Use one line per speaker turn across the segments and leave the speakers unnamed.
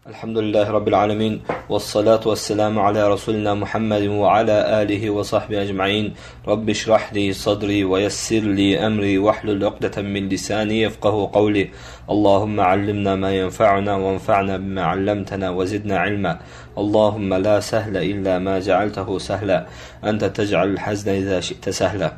Elhamdülillahi Rabbil alemin. Vessalatu vesselamu ala Resulina Muhammedin ve ala alihi ve sahbihi ecma'in. Rabbi şrahli sadri ve yessirli emri ve hlul uqdeten min lisani yefqahu qavli. Allahümme allimna ma yenfa'una ve enfa'na bima allamtana ve zidna ilma. Allahümme la sehle illa ma cealtehu sehla. Ente tec'al hazne izâ şi'te sehla.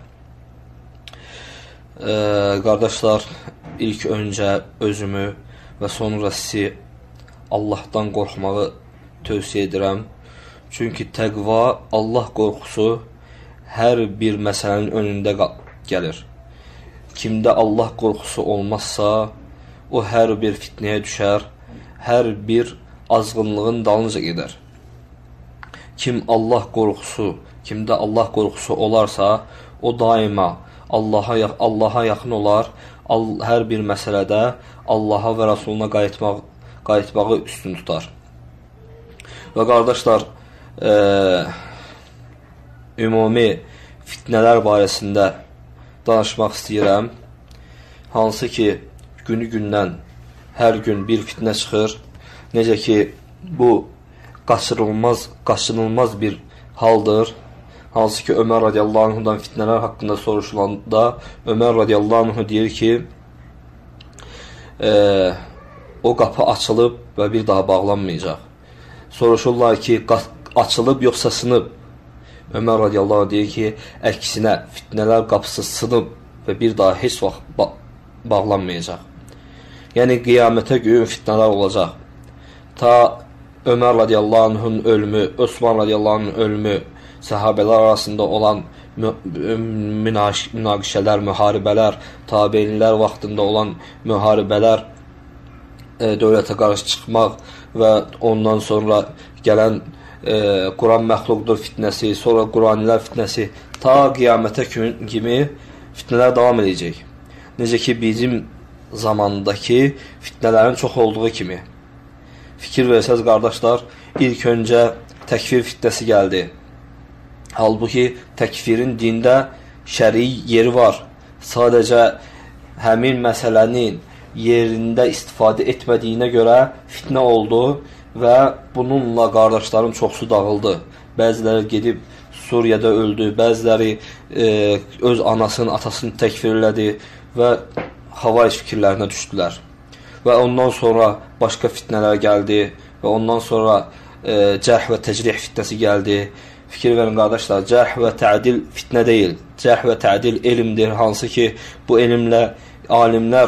Qardaşlar, ilk öncə özümü və sonra sizi Allahdan qorxmağı tövsiyə edirəm. Çünki təqva, Allah qorxusu hər bir məsələnin önündə gəlir. Kimdə Allah qorxusu olmazsa, o hər bir fitnəyə düşər, hər bir azğınlığın dalınca gedər. Kimdə Allah qorxusu olarsa, o daima Allaha yaxın olar, hər bir məsələdə Allaha və Rasuluna qayıtmağı üstün tutar. Və qardaşlar, ümumi fitnələr barəsində danışmaq istəyirəm. Hansı ki, günü-gündən hər gün bir fitnə çıxır. Necə ki, bu qaçınılmaz bir haldır. Hansı ki, Ömər radiyallahu anhudan fitnələr haqqında soruşulanda Ömər radiyallahu anhu deyir ki, o qapı açılıb və bir daha bağlanmayacaq. Soruşurlar ki, açılıb yoxsa sınıb? Ömər radiyallahu anh deyir ki, əksinə fitnələr qapısı sınıb və bir daha heç vaxt bağlanmayacaq. Yəni, qiyamətə gün fitnələr olacaq. Ta Ömər radiyallahu anhın ölümü, Osman radiyallahu anhın ölümü, səhabələr arasında olan münaqişələr, müharibələr, tabeinlər vaxtında olan müharibələr, dövlətə qarşı çıxmaq və ondan sonra gələn Quran məxluqdur fitnəsi, sonra Quranilər fitnəsi, ta qiyamətə kimi fitnələr davam edəcək. Necə ki, bizim zamandakı fitnələrin çox olduğu kimi. Fikir versəz, qardaşlar, ilk öncə təkfir fitnəsi gəldi. Halbuki təkfirin dində şəri yeri var. Sadəcə həmin məsələnin yerində istifadə etmədiyinə görə fitnə oldu və bununla qardaşların çoxsu dağıldı. Bəziləri gedib Suriyada öldü, bəziləri öz anasını, atasını təkfirlədi və havayc fikirlərinə düşdülər. Və ondan sonra başqa fitnələr gəldi və ondan sonra cərh və təcrih fitnəsi gəldi. Fikir verin, qardaşlar, cərh və tədil fitnə deyil. Cərh və tədil elmdir, hansı ki, bu elmlə alimlər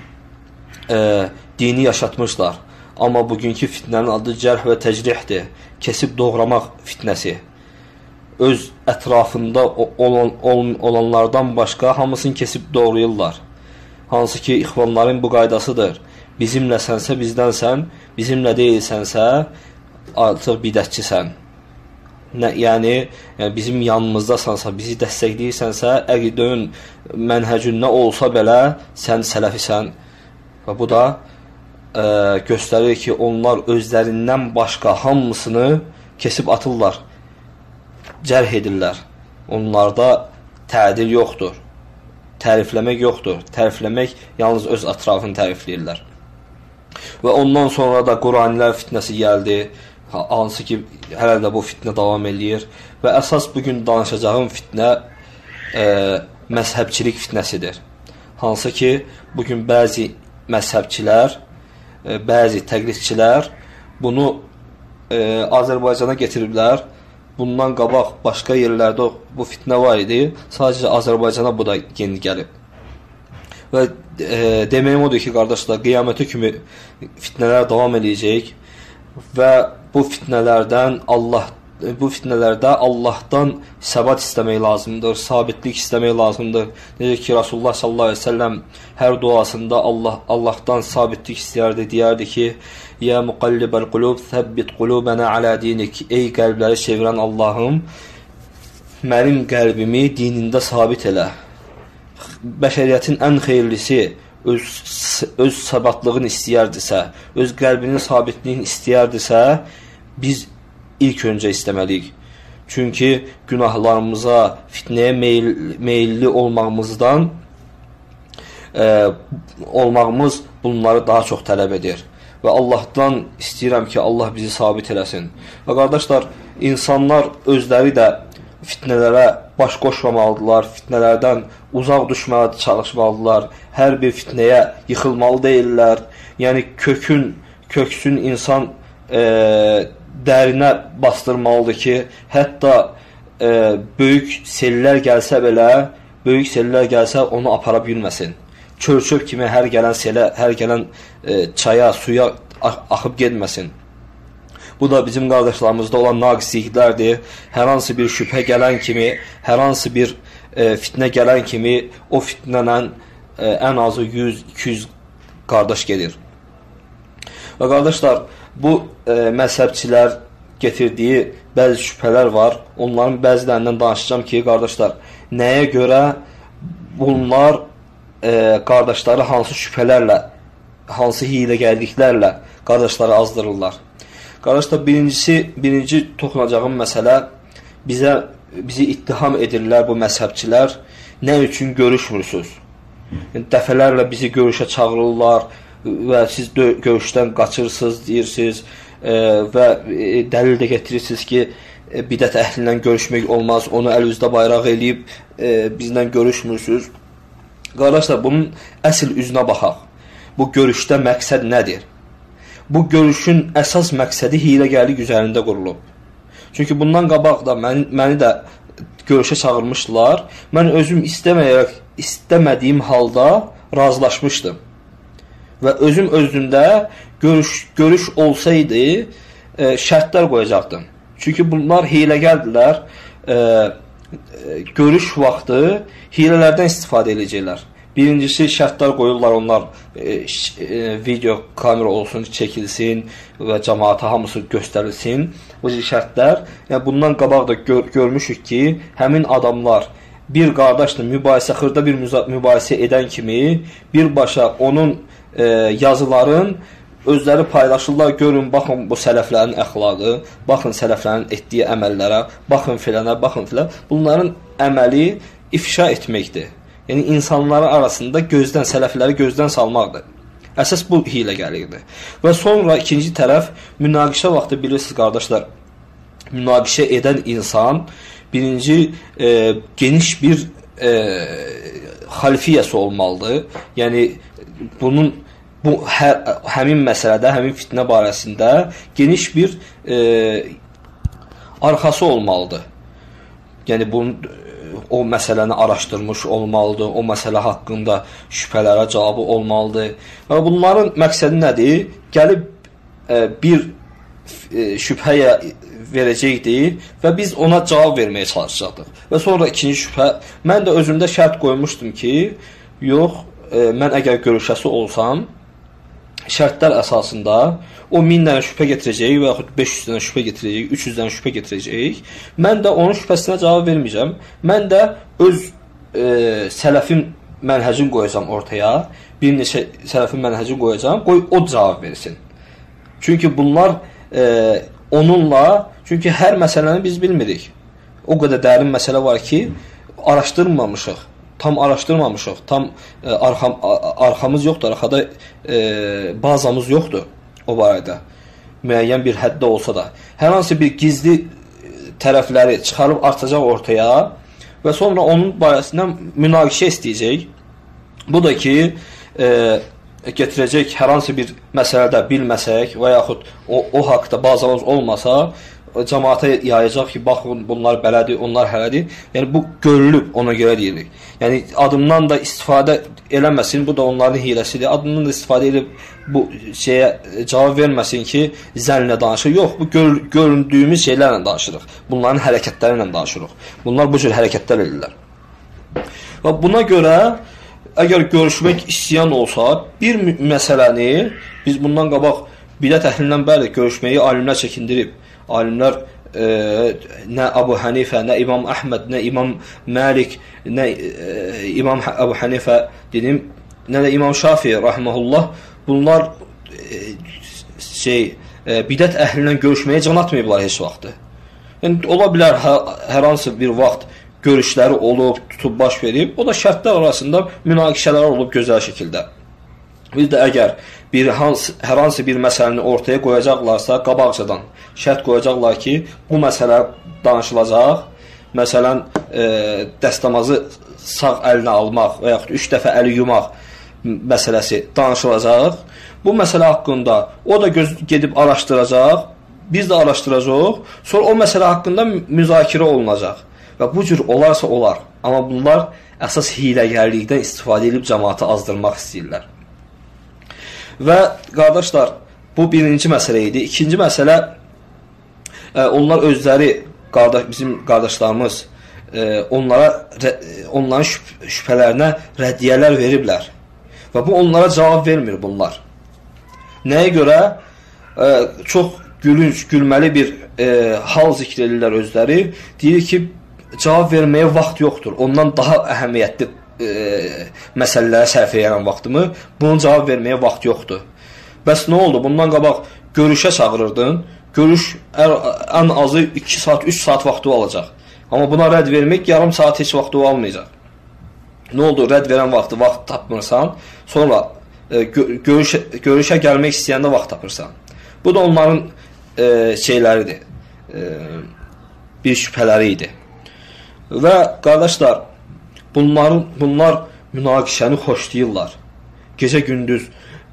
dini yaşatmışlar. Amma bugünkü fitnənin adı cərh və təcrihdir. Kesib doğramaq fitnəsi. Öz ətrafında olanlardan başqa hamısını kesib doğrayırlar. Hansı ki, ixvanların bu qaydasıdır. Bizimləsənsə bizdənsən, bizimlə deyilsənsə artıq bidətçisən. Yəni, bizim yanımızdasansa, bizi dəstəkləyirsənsə, əqidənin mənhəcün nə olsa belə, sən sələfisən. Və bu da göstərir ki, onlar özlərindən başqa hamısını kesib atırlar, cərh edirlər. Onlarda tədil yoxdur, tərifləmək yoxdur. Tərifləmək yalnız öz ətrafını tərifləyirlər. Və ondan sonra da Quranilər fitnəsi gəldi. Hansı ki, hələ də bu fitnə davam edir. Və əsas bugün danışacağım fitnə məzhəbçilik fitnəsidir. Hansı ki, bugün bəzi məzhəbçilər, bəzi təqlidçilər bunu Azərbaycana getiriblər. Bundan qabaq başqa yerlərdə bu fitnə var idi. Sadəcə Azərbaycana bu da yeni gəlib. Və deməyim odur ki, qardaşlar, qiyamətə kimi fitnələr davam edəcək və bu fitnələrdə Allahdan səbat istəmək lazımdır, sabitlik istəmək lazımdır. Necə ki, Rasulullah sallallahu aleyhi ve sellem hər duasında Allahdan sabitlik istəyərdi, deyərdi ki, Ya muqallibəl qulub, thəbbit qulubənə alə dinik. Ey qəlbləri çevirən Allahım, mənim qəlbimi dinində sabit elə. Bəşəriyyətin ən xeyirlisi öz səbatlığını istəyərdisə, öz qəlbinin sabitliyini istəyərdisə, biz ilk öncə istəməliyik. Çünki günahlarımıza, fitnəyə meyilli olmağımız bunları daha çox tələb edir. və Allahdan istəyirəm ki, Allah bizi sabit eləsin. Və qardaşlar, insanlar özləri də fitnələrə baş qoşmamalıdırlar, fitnələrdən uzaq düşməyə çalışmalıdırlar, hər bir fitnəyə yıxılmalı deyirlər. Yəni, köksün insan dərinə bastırmalıdır ki, hətta böyük sellər gəlsə belə, böyük sellər gəlsə onu apara bilməsin. Çör-çöp kimi hər gələn selə, hər gələn çaya, suya axıb getməsin. Bu da bizim qardaşlarımızda olan naqisliklərdir. Hər hansı bir şübhə gələn kimi, hər hansı bir fitnə gələn kimi o fitnənlə ən azı 100-200 qardaş gedir. Və qardaşlar, bu məzhəbçilər getirdiyi bəzi şübhələr var. Onların bəzilərindən danışacağım ki, qardaşlar, nəyə görə bunlar qardaşları hansı şübhələrlə, hansı hiyləgərliklərlə qardaşları azdırırlar. Qardaşlar, birinci toxunacağım məsələ, bizi ittiham edirlər bu məzhəbçilər, nə üçün görüşmürsünüz? Dəfələrlə bizi görüşə çağırırlar və siz görüşdən qaçırsınız, deyirsiniz və dəlil də getirirsiniz ki, bidət əhlindən görüşmək olmaz, onu əl üzdə bayraq eləyib bizlə görüşmürsünüz. Qardaşlar, bunun əsl üzünə baxaq. Bu görüşdə məqsəd nədir? Bu görüşün əsas məqsədi hiyləgərlik üzərində qurulub. Çünki bundan qabaq da məni də görüşə çağırmışdılar. Mən özüm istəmədiyim halda razılaşmışdım. Və özüm özümdə görüş olsaydı şərtlər qoyacaqdım. Çünki bunlar hiyləgərdilər. Görüş vaxtı hilələrdən istifadə edəcəklər. Birincisi, şərtlər qoyurlar, onlar video kamera olsun, çəkilsin və cəmaata hamısı göstərilsin. Bu şərtlər, yəni bundan qabaq da görmüşük ki, həmin adamlar bir qardaşla xırda bir mübahisə edən kimi birbaşa onun yazıların özləri paylaşırlar, görün, baxın bu sələflərin əxlaqı, baxın sələflərin etdiyi əməllərə, baxın filənə, baxın filənə. Bunların əməli ifşa etməkdir. Yəni, insanların arasında sələfləri gözdən salmaqdır. Əsas bu hiyləgərlikdir. Və sonra ikinci tərəf, münaqişə vaxtı bilirsiniz, qardaşlar, münaqişə edən insan birinci geniş bir xalfiyyəsi olmalıdır. Yəni, həmin məsələdə, həmin fitnə barəsində geniş bir arxası olmalıdır. Yəni, o məsələni araşdırmış olmalıdır, o məsələ haqqında şübhələrə cavabı olmalıdır. Və bunların məqsədi nədir? Gəlib bir şübhəyə verəcəkdir və biz ona cavab verməyə çalışacaqdıq. Və sonra ikinci şübhə, mən də özümdə şərt qoymuşdum ki, yox, mən əgər görüşəsi olsam, şərtlər əsasında o 1000 dənə şübhə getirəcək və yaxud 500 dənə şübhə getirəcək, 300 dənə şübhə getirəcək. Mən də onun şübhəsinə cavab verməyəcəm. Mən də öz sələfin mənhəcini qoyacam ortaya. Bir neçə sələfin mənhəcini qoyacam. Qoy o cavab versin. Çünki bunlar onunla, çünki hər məsələni biz bilmirik. O qədər dərin məsələ var ki, araşdırmamışıq. Tam araşdırmamışıq, tam arxamız yoxdur, arxada bazamız yoxdur o barədə, müəyyən bir həddə olsa da. Hər hansı bir gizli tərəfləri çıxarıb artacaq ortaya və sonra onun barəsindən münaqişə istəyəcək. Bu da ki, getirəcək hər hansı bir məsələdə bilməsək və yaxud o haqda bazamız olmasa, cəmaata yayacaq ki, baxın, bunlar belədir, onlar hələdir. Yəni, bu görülüb, ona görə deyirik. Yəni, adımdan da istifadə eləməsin, bu da onların hiləsidir. Adımdan da istifadə edib bu şeyə cavab verməsin ki, zənlə danışır. Yox, bu göründüyümüz şeylərlə danışırıq. Bunların hərəkətləri ilə danışırıq. Bunlar bu cür hərəkətlər edirlər. Və buna görə, əgər görüşmək istəyən olsa, bir məsələni, biz bundan qabaq bidət əhlindən bəli görüşməyi alimlər çəkindirib. Alimlər nə Əbu Hənifə, nə İmam Əhməd, nə İmam Məlik, nə İmam Əbu Hənifə dedim, nə də İmam Şafi rahimehullah, bunlar bidət əhlindən görüşməyə can atmayıblar heç vaxtı. Yəni, ola bilər hər hansı bir vaxt görüşləri olub, tutub baş verib, o da şərtlər arasında münaqişələr olub gözəl şəkildə. Biz də əgər hər hansı bir məsələni ortaya qoyacaqlarsa, qabaqcadan şərt qoyacaqlar ki, bu məsələ danışılacaq. Məsələn, dəstəmazı sağ əlinə almaq və yaxud 3 dəfə əli yumaq məsələsi danışılacaq. Bu məsələ haqqında o da gedib araşdıracaq, biz də araşdıracaq, sonra o məsələ haqqında müzakirə olunacaq. Və bu cür olarsa olar. Amma bunlar əsas hiləgərlikdən istifadə edib cəmaatı azdırmaq istəyirlər. Və qardaşlar, bu birinci məsələ idi. İkinci məsələ, onlar özləri, bizim qardaşlarımız, onların şübhələrinə rəddiyələr veriblər. Və bu onlara cavab vermir bunlar. Nəyə görə? Çox gülünç, gülməli bir hal zikr edirlər özləri. Deyir ki, cavab verməyə vaxt yoxdur. Ondan daha əhəmiyyətli məsələlərə sərf edən vaxtımı, bunun cavab verməyə vaxt yoxdur. Bəs nə oldu? Bundan qabaq görüşə çağırırdın. Görüş ən azı 2 saat, 3 saat vaxtı alacaq. Amma buna rədd vermək yarım saat heç vaxtı almayacaq. Nə oldu? Rədd verən vaxt tapmırsan, sonra görüşə gəlmək istəyəndə vaxt tapırsan. Bu da onların şeyləridir, bir şübhələri idi. Və qardaşlar, bunlar münaqişəni xoşlayırlar. Gecə-gündüz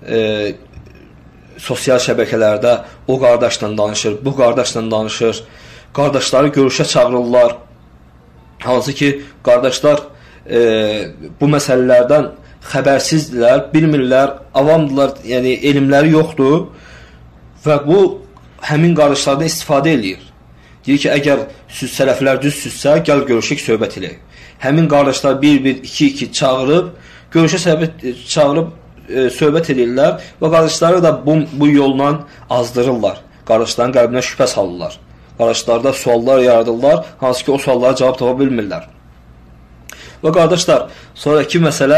sosial şəbəkələrdə o qardaşla danışır, bu qardaşla danışır. Qardaşları görüşə çağırırlar. Hansı ki, qardaşlar bu məsələlərdən xəbərsizdirlər, bilmirlər, avamdırlar, yəni elmləri yoxdur və bu həmin qardaşlardan istifadə edir. Deyir ki, əgər siz sələflər düzsüzsə, gəl görüşək, söhbət eləyək. Həmin qardaşlar 1-1, 2-2 çağırıb, görüşə çağırıb söhbət edirlər və qardaşları da bu yolla azdırırlar. Qardaşların qəlbinə şübhə salırlar. Qardaşlarda suallar yaradırlar, hansı ki o suallara cavab tapa bilmirlər. Və qardaşlar, sonraki məsələ,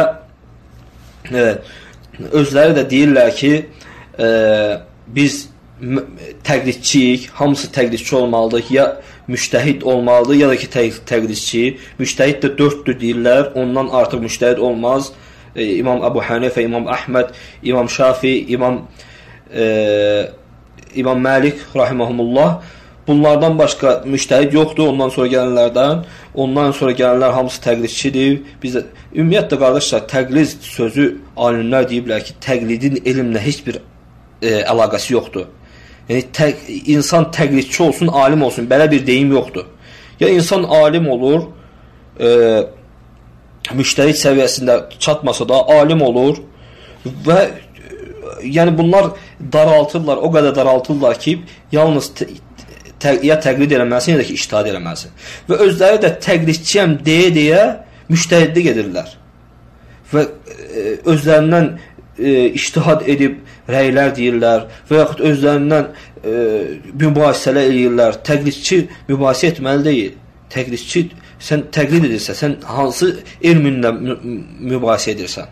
özləri də deyirlər ki, biz təqlidçiyik, hamısı təqlidçi olmalıdır, ya müştəhid olmalıdır, ya da ki təqlidçi. Müştəhid də 4'dür deyirlər, ondan artıq müştəhid olmaz. İmam Əbu Hanifə, İmam Əhməd, İmam Şafi, İmam Məlik, rahiməhumullah. Bunlardan başqa müştəhid yoxdur, ondan sonra gələnlərdən. Ondan sonra gələnlər hamısı təqlidçidir. Bizdə ümumiyyətlə qardaşlar, təqlid sözü alimlər deyiblər ki, təqlidin elmlə heç bir əlaqəsi yoxdur. Yəni, insan təqlidçi olsun, alim olsun, belə bir deyim yoxdur. Ya insan alim olur, müştəhid səviyyəsində çatmasa da alim olur və yəni bunlar daraltırlar, o qədər daraltırlar ki, yalnız ya təqlid eləməlisin, ya da ki, ictihad eləməlisin. Və özləri də təqlidçiyəm deyə müştəhidlik edirlər. Və özlərindən ictihad edib rəylər deyirlər və yaxud özlərindən mübahisələr edirlər. Təqlidçi mübahisə etməli deyil. Təqlidçi, sən təqlid edirsən, sən hansı elminlə mübahisə edirsən.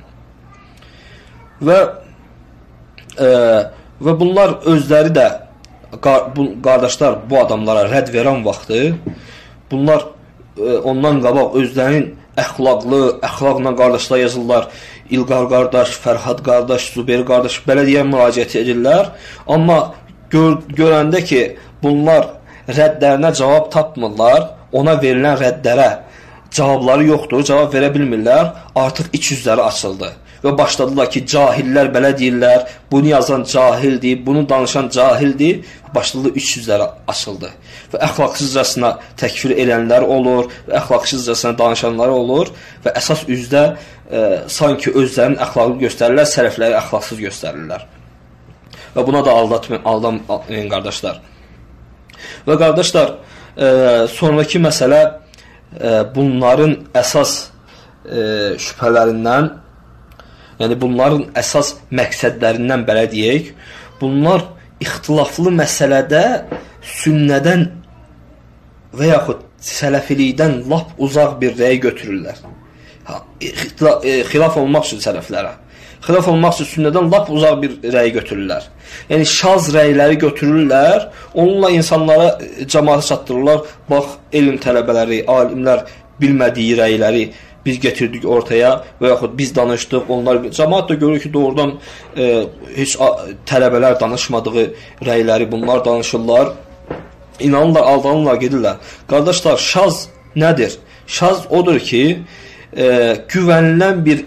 Və bunlar özləri də, qardaşlar bu adamlara rədd verən vaxtı, bunlar ondan qabaq özlərinin əxlaqla qardaşlar yazırlar. İlqar qardaş, Fərhad qardaş, Zubeyr qardaş, belə deyən müraciət edirlər. Amma görəndə ki, bunlar rəddlərinə cavab tapmırlar, ona verilən rəddlərə cavabları yoxdur, cavab verə bilmirlər, artıq iç yüzləri açıldı. Və başladılar ki, cahillər belə deyirlər, bunu yazan cahildir, bunu danışan cahildir, başladı iç yüzləri açıldı. Və əxlaqsızcasına təkfir edənlər olur, və əxlaqsızcasına danışanlar olur və əsas üzdə sanki özlərinin əxlaqını göstərirlər, sələfləri əxlaqsız göstərirlər. Və buna da aldanmayın qardaşlar. Və qardaşlar, sonraki məsələ bunların əsas şübhələrindən, yəni bunların əsas məqsədlərindən belə deyək, bunlar ixtilaflı məsələdə sünnədən və yaxud sələfilikdən lap uzaq bir rəy götürürlər. Xilaf olmaq üçün sələflərə. Xilaf olmaq üçün sünnədən lap uzaq bir rəy götürürlər. Yəni şaz rəyləri götürürlər, onunla insanlara cəmaata çatdırırlar. Bax, elm tələbələri, alimlər bilmədiyi rəyləri biz getirdik ortaya və yaxud biz danışdıq, onlar cəmaət də görür ki, doğrudan heç tələbələr danışmadığı rəyləri bunlar danışırlar. İnanırlar, aldanırlar, gedirlər. Qardaşlar, şaz nədir? Şaz odur ki, güvənilən bir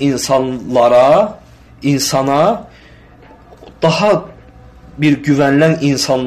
insana daha bir güvənilən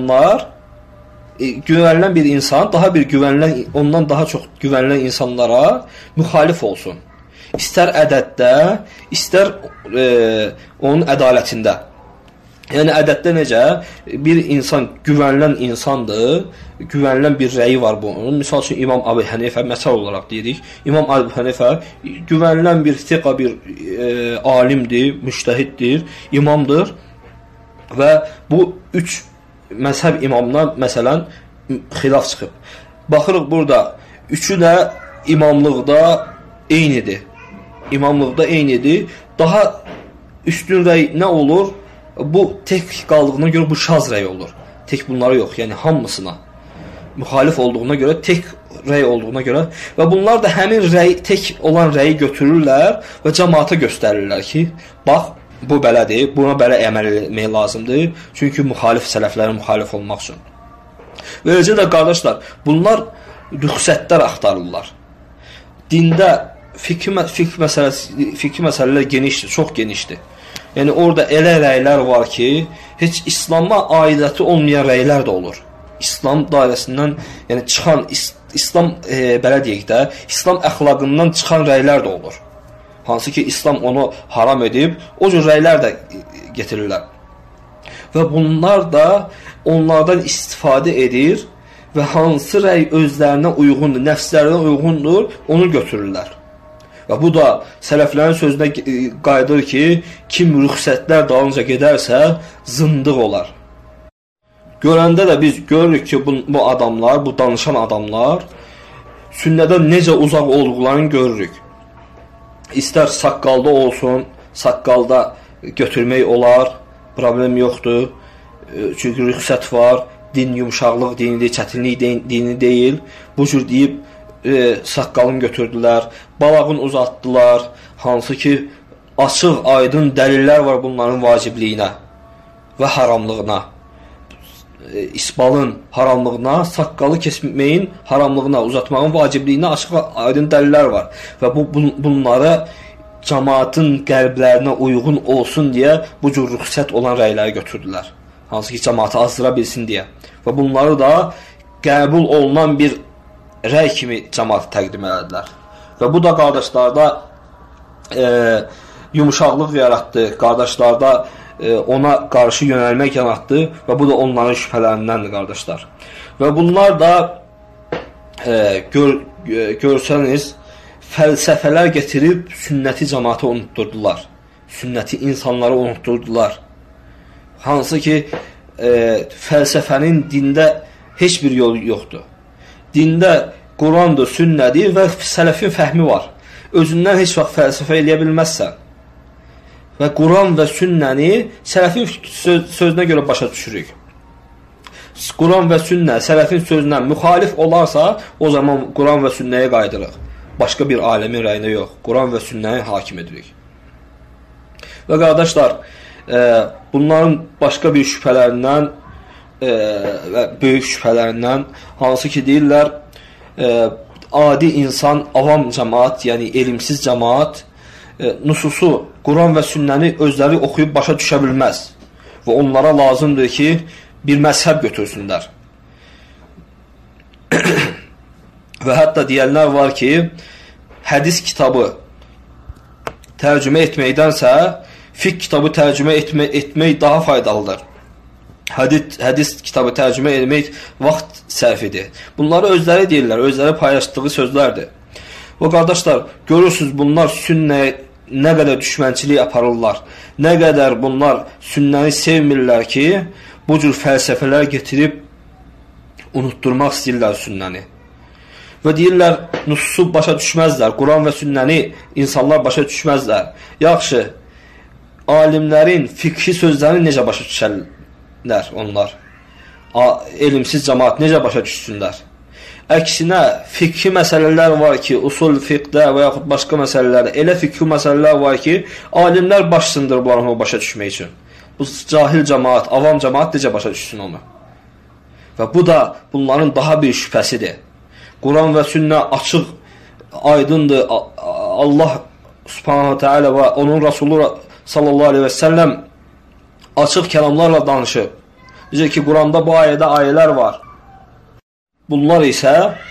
bir insan daha bir ondan daha çox güvənilən insanlara müxalif olsun. İstər ədəddə, istər onun ədalətində. Yəni ədəddə necə? Bir insan güvənilən insandır, güvənilən bir rəyi var bunun. Misal üçün İmam Əbu Hənifə məsəl olaraq deyirik. İmam Əbu Hənifə güvənilən bir thiqa bir alimdir, müştəhiddir, imamdır və bu 3 məzhəb imamına məsələn xilaf çıxıb. Baxırıq burada üçü də imamlıqda eynidir. Daha üstün rəy nə olur? Bu tək qaldığına görə bu şaz rəy olur. Tək bunları yox, yəni hamısına müxalif olduğuna görə, tək rəy olduğuna görə və bunlar da həmin tək olan rəyi götürürlər və cəmaata göstərirlər ki, bax, bu belədir, buna belə əməl etmək lazımdır. Çünki müxalif sələflərə müxalif olmaq üçün. Və eləcə də qardaşlar, bunlar rüxsətlər axtarırlar. Dində fiqh məsələlər genişdir, çox genişdir. Yəni orada elə rəylər var ki, heç İslam'a aidiyyəti olmayan rəylər də olur. İslam dairəsindən, yəni çıxan, İslam belə deyək də, İslam əxlaqından çıxan rəylər də olur. Hansı ki, İslam onu haram edib, o cür rəylər də getirirlər. Və bunlar da onlardan istifadə edir və hansı rəy özlərinə uyğundur, nəfslərinə uyğundur, onu götürürlər. Və bu da sələflərin sözünə qayıdır ki, kim rüxsətlər dalınca gedərsə, zındıq olar. Görəndə də biz görürük ki, bu adamlar, bu danışan adamlar sünnədən necə uzaq olduqlarını görürük. İstər saqqalda olsun, saqqalda götürmək olar, problem yoxdur. Çünki rüxsət var, din yumşaqlıq dinidir, çətinlik dini deyil. Bu cür deyib, saqqalını götürdülər, balağını uzatdılar, hansı ki, açıq, aydın dəlillər var bunların vacibliyinə və haramlığına. İsbalın haramlığına, saqqalı kesməyin haramlığına, uzatmağın vacibliyinə açıq, aydın dəlillər var. Və bunları cəmaatın qəlblərinə uyğun olsun deyə bu cür rüxsət olan rəyləri götürdülər. Hansı ki, cəmaatı azdıra bilsin deyə. Və bunları da qəbul olunan bir rəy kimi cəmaatı təqdim elədilər. Və bu da qardaşlarda yumuşaqlıq yaratdı, qardaşlarda ona qarşı yönəlmək yaratdı və bu da onların şübhələrindəndir, qardaşlar. Və bunlar da görsəniz, fəlsəfələr getirib sünnəti cəmaata unutturdular. Sünnəti insanlara unutturdular. Hansı ki, fəlsəfənin dində heç bir yolu yoxdur. Dində Qurandır, sünnədir və sələfin fəhmi var. Özündən heç vaxt fəlsəfə eləyə bilməzsən. Və Quran və sünnəni sələfin sözünə görə başa düşürük. Quran və sünnə sələfin sözündən müxalif olarsa, o zaman Quran və sünnəyə qayıdırıq. Başqa bir aləmin rəyinə yox. Quran və sünnəni hakim edirik. Və qardaşlar, bunların başqa bir şübhələrindən və böyük şübhələrindən hansı ki deyirlər, adi insan, avam cəmaat, yəni elmsiz cəmaat nususu, Quran və sünnəni özləri oxuyub başa düşə bilməz və onlara lazımdır ki, bir məzhəb götürsünlər. Və hətta deyənlər var ki, hədis kitabı tərcümə etməkdənsə fiqh kitabı tərcümə etmək daha faydalıdır. Hədis kitabı tərcümə etmək vaxt sərfidir. Bunları özləri deyirlər, özləri paylaşdığı sözlərdir. Və qardaşlar, görürsünüz bunlar sünnəyə nə qədər düşmənçilik aparırlar, nə qədər bunlar sünnəni sevmirlər ki, bu cür fəlsəfələr getirib unutturmaq istəyirlər sünnəni. Və deyirlər, nususu başa düşməzlər, Quran və sünnəni insanlar başa düşməzlər. Yaxşı, alimlərin fiqhi sözlərini necə başa düşərlər onlar? Elmsiz cəmaat necə başa düşsünlər? Əksinə, fikri məsələlər var ki, usul fiqdə və yaxud başqa məsələlərdə elə fikri məsələlər var ki, alimlər baş sındırıblar onu başa düşmək üçün. Bu cahil cəmaat, avam cəmaat necə başa düşsün onu? Və bu da bunların daha bir şübhəsidir. Quran və sünnə açıq, aydındır. Allah subhanahu teala və onun Rasulü sallallahu aleyhi və səlləm açıq kəlamlarla danışıb. Necə ki, Quranda bu ayədə ayələr var. Bunlar isə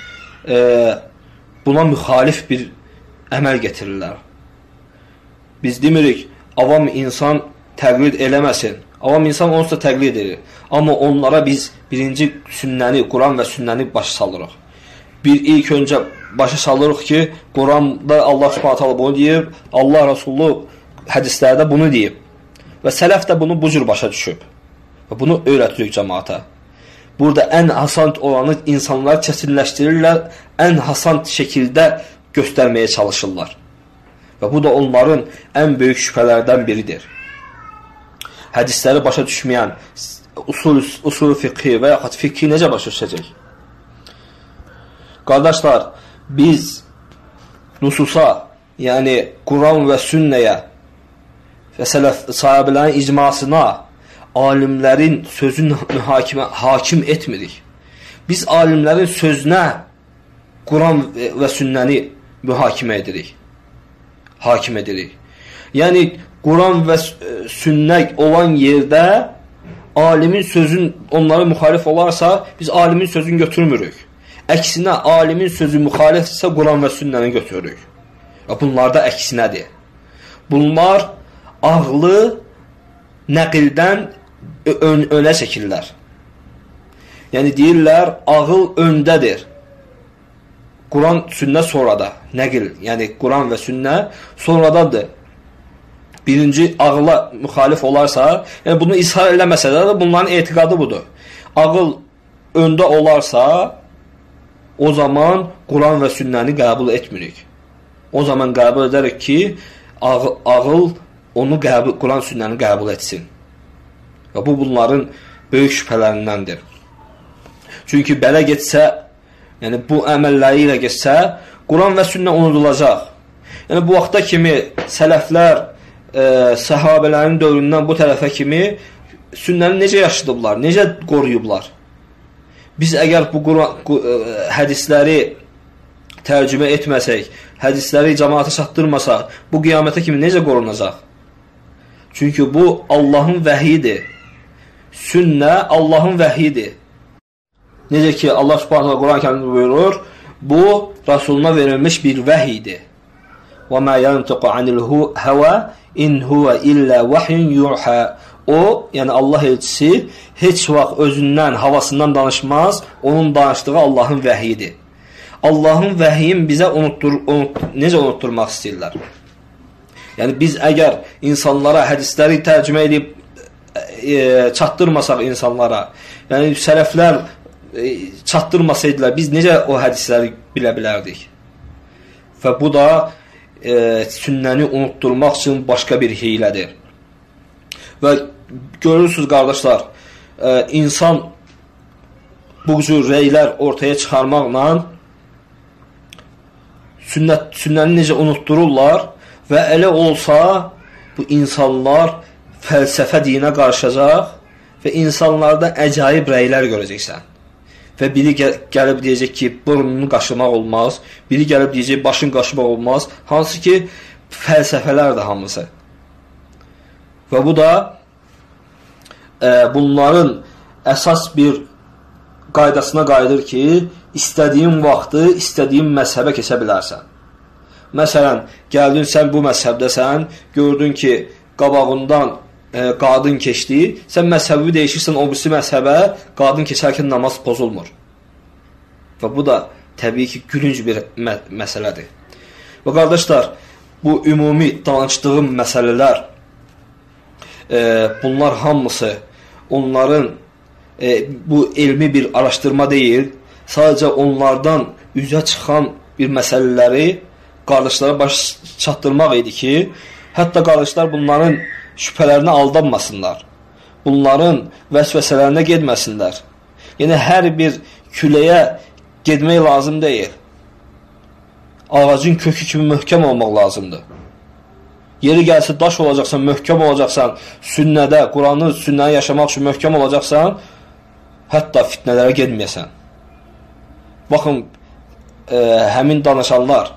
buna müxalif bir əməl getirirlər. Biz demirik, avam insan təqlid eləməsin. Avam insan onsuz da təqlid edir. Amma onlara biz birinci sünnəni, Quran və sünnəni başa salırıq. İlk öncə başa salırıq ki, Quranda Allah subhanahu ta'ala bunu deyib, Allah Rasulü hədislərdə bunu deyib. Və sələf də bunu bu cür başa düşüb. Və bunu öyrətirik cəmaata. Burada ən asan olanı insanlar kəsinləşdirirlər, ən asan şəkildə göstərməyə çalışırlar. Və bu da onların ən böyük şübhələrdən biridir. Hədisləri başa düşməyən usul fiqhi və yaxud fiqhi necə başa düşəcək? Qardaşlar, biz nususa, yəni Quran və sünnəyə və sahabələrin icmasına, alimlərin sözünü hakim etmirik. Biz alimlərin sözünə Quran və sünnəni mühakimə edirik. Hakim edirik. Yəni, Quran və sünnə olan yerdə alimin sözün onlara müxalif olarsa, biz alimin sözünü götürmürük. Əksinə, alimin sözü müxalifsə Quran və sünnəni götürürük. Bunlar da əksinədir. Bunlar ağlı nəqildən önə çəkirlər. Yəni, deyirlər, ağıl öndədir. Quran, sünnə sonrada. Nəqil, yəni Quran və sünnə sonradadır. Birinci ağıla müxalif olarsa, yəni bunu ishar eləməsə də bunların etiqadı budur. Ağıl öndə olarsa, o zaman Quran və sünnəni qəbul etmirik. O zaman qəbul edərik ki, ağıl onu Quran sünnəni qəbul etsin. Və bu bunların böyük şübhələrindəndir. Çünki belə getsə, yəni bu əməlləri ilə getsə, Quran və sünnə unudulacaq. Yəni bu vaxta kimi sələflər, səhabələrin dövründən bu tərəfə kimi sünnəni necə yaşadıblar, necə qoruyublar? Biz əgər bu hədisləri tərcümə etməsək, hədisləri cəmaata çatdırmasaq, bu qiyamətə kimi necə qorunacaq? Çünki bu Allahın vəhidir. Sünnə Allahın vəhidir. Necə ki, Allah subhanahu Quran-Kərimdə buyurur, bu Rasuluna verilmiş bir vəhidir. وَمَا يَنْتِقُ عَنِ الْهَوَى اِنْ هُوَ إِلَّا وَحْيٌ يُوحَى. O, yəni Allah elçisi heç vaxt özündən, havasından danışmaz, onun danışdığı Allahın vəhidir. Allahın vəhiyin bizə necə unutturmaq istəyirlər? Yəni biz əgər insanlara hədisləri tərcümə edib çatdırmasaq insanlara, yəni sələflər çatdırmasaydılar, biz necə o hədisləri bilə bilərdik? Və bu da sünnəni unutturmaq üçün başqa bir hiylədir. Və görürsünüz, qardaşlar, insan bu cür rəylər ortaya çıxarmaqla sünnəni necə unuttururlar və elə olsa bu insanlar fəlsəfə dinə qarışacaq və insanlarda əcaib rəylər görəcəksən. Və biri gəlib deyəcək ki, burnunu qaşımaq olmaz, biri gəlib deyəcək, başını qaşımaq olmaz, hansı ki, fəlsəfələrdir hamısı. Və bu da bunların əsas bir qaydasına qayıdır ki, istədiyin vaxtı, istədiyin məzhəbə keçə bilərsən. Məsələn, gəldin sən bu məzhəbdəsən, gördün ki, qabağından qadın keçdi, sən məzhəbi dəyişirsən o birisi məzhəbə, qadın keçərkən namaz pozulmur. Və bu da təbii ki, gülünc bir məsələdir. Və qardaşlar, bu ümumi danışdığım məsələlər, bunlar hamısı onların bu elmi bir araşdırma deyil, sadəcə onlardan üzə çıxan bir məsələləri qardaşlara baş çatdırmaq idi ki, hətta qardaşlar bunların şübhələrinə aldanmasınlar. Bunların vəsvəsələrinə gedməsinlər. Yəni, hər bir küləyə getmək lazım deyil. Ağacın kökü kimi möhkəm olmaq lazımdır. Yeri gəlsə daş olacaqsan, möhkəm olacaqsan, sünnədə, Quranı, sünnəni yaşamaq üçün möhkəm olacaqsan, hətta fitnələrə getməyəsən. Baxın, həmin danışanlar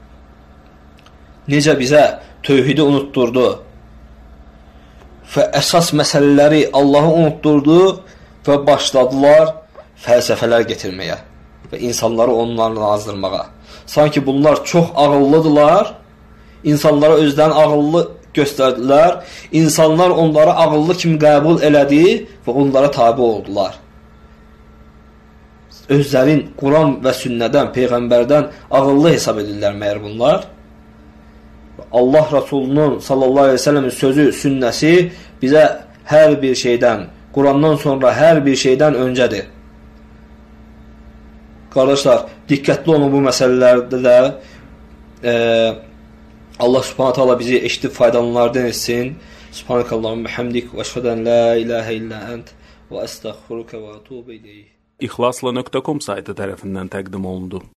necə bizə tövhidi unutturdu və əsas məsələləri Allahı unutturdu və başladılar fəlsəfələr getirməyə və insanları onlarla azdırmağa. Sanki bunlar çox ağıllıdırlar, insanlara özlərini ağıllı göstərdilər, insanlar onları ağıllı kimi qəbul elədi və onlara tabi oldular. Özlərin Quran və sünnədən, Peyğəmbərdən ağıllı hesab edirlər məyər bunlar? Allah Rasulunun sallallahu aleyhi ve sellemin sözü, sünnəsi bizə hər bir şeydən, Qurandan sonra hər bir şeydən öncədir. Qardaşlar, diqqətli olun bu məsələlərdə də Allah subhanahu ta'ala bizi eşitib faydalanlardan etsin. Subhanakallahumma bihamdik və əşhədu an la ilahə illə ənt və əstəğfiruka və etûbu ileyk.
İxlasla.com saytı tərəfindən təqdim olundu.